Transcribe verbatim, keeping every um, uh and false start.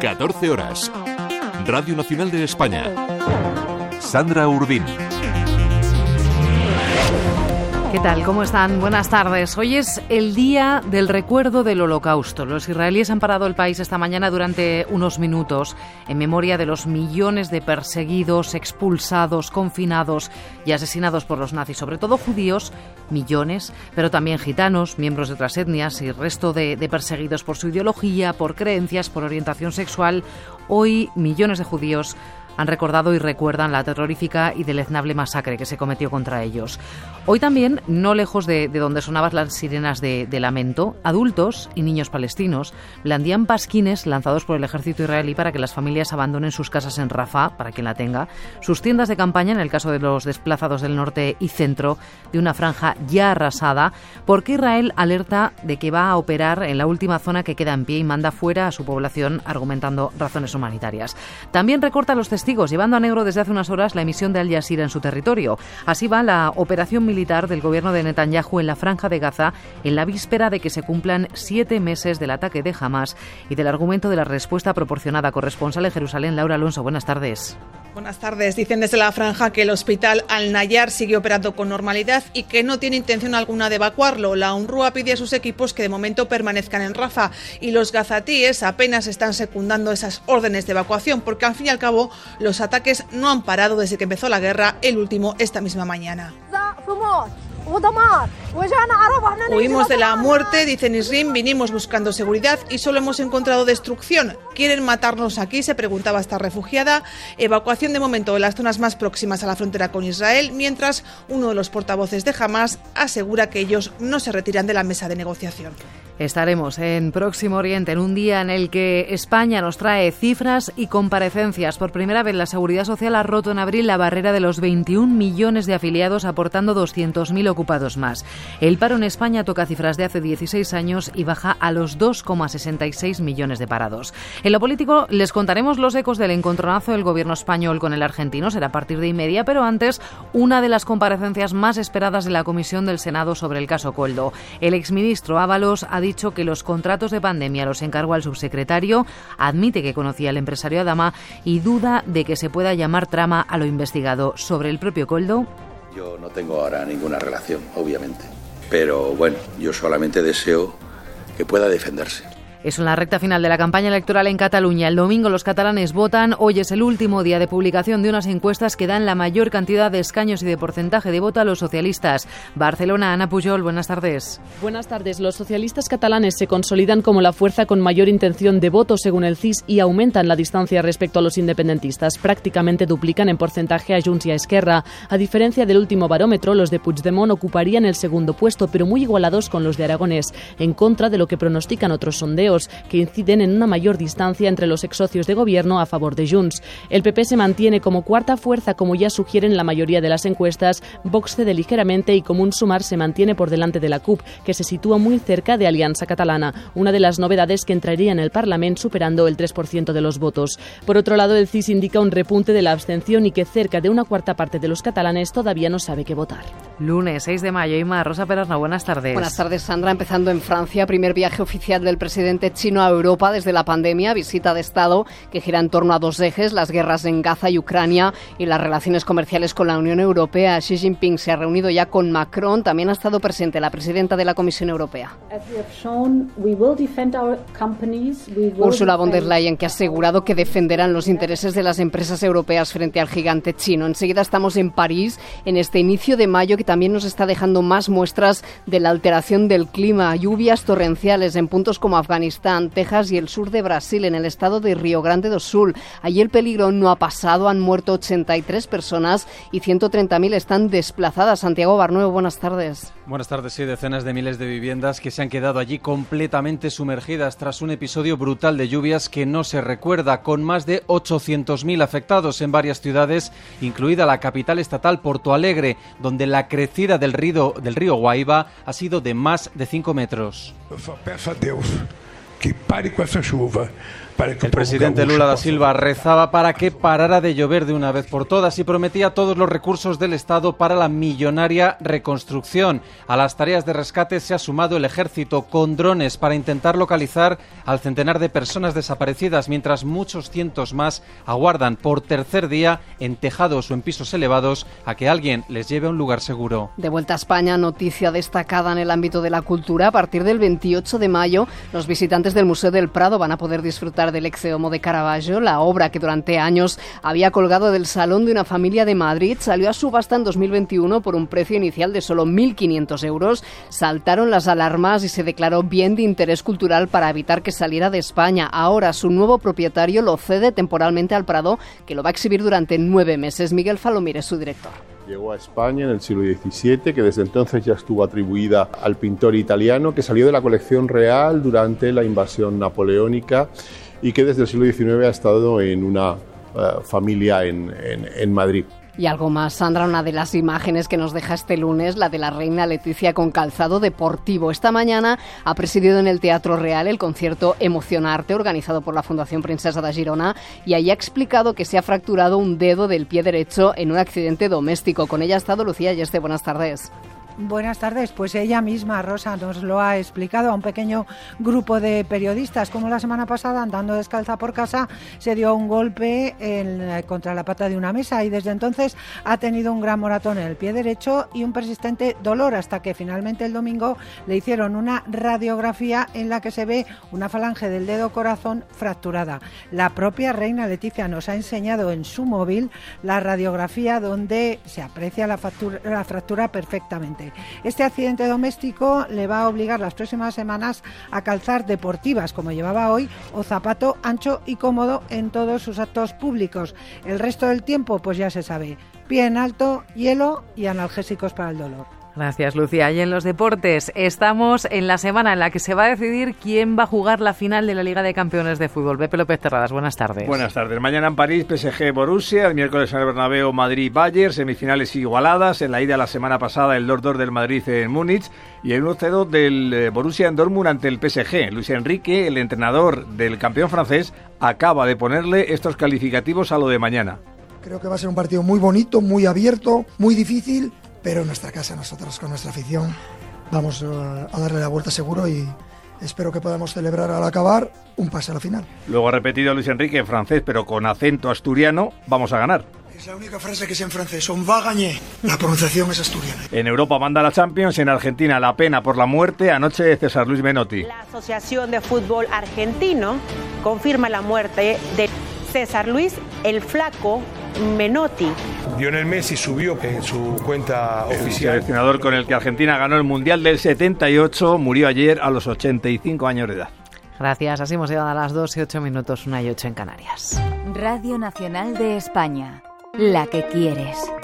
catorce horas. Radio Nacional de España. Sandra Urbín. ¿Qué tal? ¿Cómo están? Buenas tardes. Hoy es el día del recuerdo del Holocausto. Los israelíes han parado el país esta mañana durante unos minutos en memoria de los millones de perseguidos, expulsados, confinados y asesinados por los nazis, sobre todo judíos, millones, pero también gitanos, miembros de otras etnias y resto de, de perseguidos por su ideología, por creencias, por orientación sexual. Hoy millones de judíos han recordado y recuerdan la terrorífica y deleznable masacre que se cometió contra ellos. Hoy también, no lejos de, de donde sonaban las sirenas de, de lamento, adultos y niños palestinos blandían pasquines lanzados por el ejército israelí para que las familias abandonen sus casas en Rafah, para quien la tenga, sus tiendas de campaña en el caso de los desplazados del norte y centro de una franja ya arrasada, porque Israel alerta de que va a operar en la última zona que queda en pie y manda fuera a su población argumentando razones humanitarias. También recorta los testigos, llevando a negro desde hace unas horas la emisión de Al Jazeera en su territorio. Así va la operación militar del gobierno de Netanyahu en la Franja de Gaza en la víspera de que se cumplan siete meses del ataque de Hamas y del argumento de la respuesta proporcionada. Corresponsal en Jerusalén, Laura Alonso, buenas tardes. Buenas tardes. Dicen desde la franja que el hospital Al-Nayar sigue operando con normalidad y que no tiene intención alguna de evacuarlo. La UNRWA pide a sus equipos que de momento permanezcan en Rafah y los gazatíes apenas están secundando esas órdenes de evacuación porque al fin y al cabo los ataques no han parado desde que empezó la guerra, el último esta misma mañana. Huimos de la muerte, dice Nisrin, vinimos buscando seguridad y solo hemos encontrado destrucción. ¿Quieren matarnos aquí?, se preguntaba esta refugiada. Evacuación de momento en las zonas más próximas a la frontera con Israel, mientras uno de los portavoces de Hamas asegura que ellos no se retiran de la mesa de negociación. Estaremos en Próximo Oriente en un día en el que España nos trae cifras y comparecencias. Por primera vez la Seguridad Social ha roto en abril la barrera de los veintiún millones de afiliados, aportando doscientos mil ocupados más. El paro en España toca cifras de hace dieciséis años y baja a los dos coma sesenta y seis millones de parados. En lo político les contaremos los ecos del encontronazo del gobierno español con el argentino. Será a partir de y media, pero antes una de las comparecencias más esperadas de la Comisión del Senado sobre el caso Koldo. El exministro Ábalos ha dicho dicho que los contratos de pandemia los encargó al subsecretario, admite que conocía al empresario Adama y duda de que se pueda llamar trama a lo investigado. Sobre el propio Koldo. Yo no tengo ahora ninguna relación, obviamente, pero bueno, yo solamente deseo que pueda defenderse. Es en la recta final de la campaña electoral en Cataluña. El domingo los catalanes votan. Hoy es el último día de publicación de unas encuestas que dan la mayor cantidad de escaños y de porcentaje de voto a los socialistas. Barcelona, Ana Pujol, buenas tardes. Buenas tardes. Los socialistas catalanes se consolidan como la fuerza con mayor intención de voto según el C I S y aumentan la distancia respecto a los independentistas. Prácticamente duplican en porcentaje a Junts y a Esquerra. A diferencia del último barómetro, los de Puigdemont ocuparían el segundo puesto, pero muy igualados con los de Aragonés, en contra de lo que pronostican otros sondeos, que inciden en una mayor distancia entre los exsocios de gobierno a favor de Junts. El P P se mantiene como cuarta fuerza, como ya sugieren la mayoría de las encuestas. Vox cede ligeramente y Común Sumar se mantiene por delante de la C U P, que se sitúa muy cerca de Alianza Catalana, una de las novedades que entraría en el Parlamento superando el tres por ciento de los votos. Por otro lado, el C I S indica un repunte de la abstención y que cerca de una cuarta parte de los catalanes todavía no sabe qué votar. Lunes seis de mayo, Ima, Rosa Perarna, buenas tardes. Buenas tardes, Sandra. Empezando en Francia, primer viaje oficial del presidente chino a Europa desde la pandemia, visita de Estado que gira en torno a dos ejes, las guerras en Gaza y Ucrania y las relaciones comerciales con la Unión Europea. Xi Jinping se ha reunido ya con Macron, también ha estado presente la presidenta de la Comisión Europea. Ursula von der Leyen, que ha asegurado que defenderán los intereses de las empresas europeas frente al gigante chino. Enseguida estamos en París, en este inicio de mayo que también nos está dejando más muestras de la alteración del clima, lluvias torrenciales en puntos como Afganistán, Texas y el sur de Brasil, en el estado de Río Grande do Sul. Allí el peligro no ha pasado, han muerto ochenta y tres personas y ciento treinta mil están desplazadas. Santiago Barnuevo, buenas tardes. Buenas tardes, sí, decenas de miles de viviendas que se han quedado allí completamente sumergidas tras un episodio brutal de lluvias que no se recuerda, con más de ochocientos mil afectados en varias ciudades, incluida la capital estatal Porto Alegre, donde la crecida del río, del río Guaíba ha sido de más de cinco metros. que pare questa chuva. El presidente Lula da Silva rezaba para que parara de llover de una vez por todas y prometía todos los recursos del Estado para la millonaria reconstrucción. A las tareas de rescate se ha sumado el ejército con drones para intentar localizar al centenar de personas desaparecidas, mientras muchos cientos más aguardan por tercer día en tejados o en pisos elevados a que alguien les lleve a un lugar seguro. De vuelta a España, noticia destacada en el ámbito de la cultura. A partir del veintiocho de mayo, los visitantes del Museo del Prado van a poder disfrutar del Exe Homo de Caravaggio, la obra que durante años había colgado del salón de una familia de Madrid. Salió a subasta en dos mil veintiuno por un precio inicial de solo mil quinientos euros. Saltaron las alarmas y se declaró bien de interés cultural para evitar que saliera de España. Ahora su nuevo propietario lo cede temporalmente al Prado, que lo va a exhibir durante nueve meses. Miguel Falomir es su director. Llegó a España en el siglo diecisiete, que desde entonces ya estuvo atribuida al pintor italiano, que salió de la colección real durante la invasión napoleónica y que desde el siglo diecinueve ha estado en una uh, familia en, en, en Madrid. Y algo más, Sandra, una de las imágenes que nos deja este lunes, la de la reina Leticia con calzado deportivo. Esta mañana ha presidido en el Teatro Real el concierto Emocionarte, organizado por la Fundación Princesa de Girona, y ahí ha explicado que se ha fracturado un dedo del pie derecho en un accidente doméstico. Con ella ha estado Lucía Yeste. Buenas tardes. Buenas tardes, pues ella misma, Rosa, nos lo ha explicado a un pequeño grupo de periodistas, como la semana pasada, andando descalza por casa, se dio un golpe en, contra la pata de una mesa y desde entonces ha tenido un gran moratón en el pie derecho y un persistente dolor hasta que finalmente el domingo le hicieron una radiografía en la que se ve una falange del dedo corazón fracturada. La propia reina Leticia nos ha enseñado en su móvil la radiografía donde se aprecia la fractura, la fractura perfectamente. Este accidente doméstico le va a obligar las próximas semanas a calzar deportivas como llevaba hoy o zapato ancho y cómodo en todos sus actos públicos. El resto del tiempo, pues ya se sabe, pie en alto, hielo y analgésicos para el dolor. Gracias, Lucía. Y en los deportes estamos en la semana en la que se va a decidir quién va a jugar la final de la Liga de Campeones de Fútbol. Pepe López Terradas, buenas tardes. Buenas tardes. Mañana en París, P S G Borussia, el miércoles en el Bernabéu, Madrid Bayern, semifinales igualadas. En la ida la semana pasada el dos dos del Madrid en Múnich y el uno cero del Borussia en Dortmund ante el P S G. Luis Enrique, el entrenador del campeón francés, acaba de ponerle estos calificativos a lo de mañana. Creo que va a ser un partido muy bonito, muy abierto, muy difícil, pero en nuestra casa nosotros con nuestra afición vamos a darle la vuelta seguro y espero que podamos celebrar al acabar un pase a la final. Luego ha repetido Luis Enrique en francés, pero con acento asturiano, vamos a ganar. Es la única frase que es en francés, on va gagner. La pronunciación es asturiana. En Europa manda la Champions, en Argentina la pena por la muerte, anoche de César Luis Menotti. La Asociación de Fútbol Argentino confirma la muerte de César Luis el Flaco Menotti. Lionel Messi subió en su cuenta el oficial. El seleccionador con el que Argentina ganó el Mundial del setenta y ocho murió ayer a los ochenta y cinco años de edad. Gracias, así hemos llegado a las dos y ocho minutos, una y ocho en Canarias. Radio Nacional de España, la que quieres.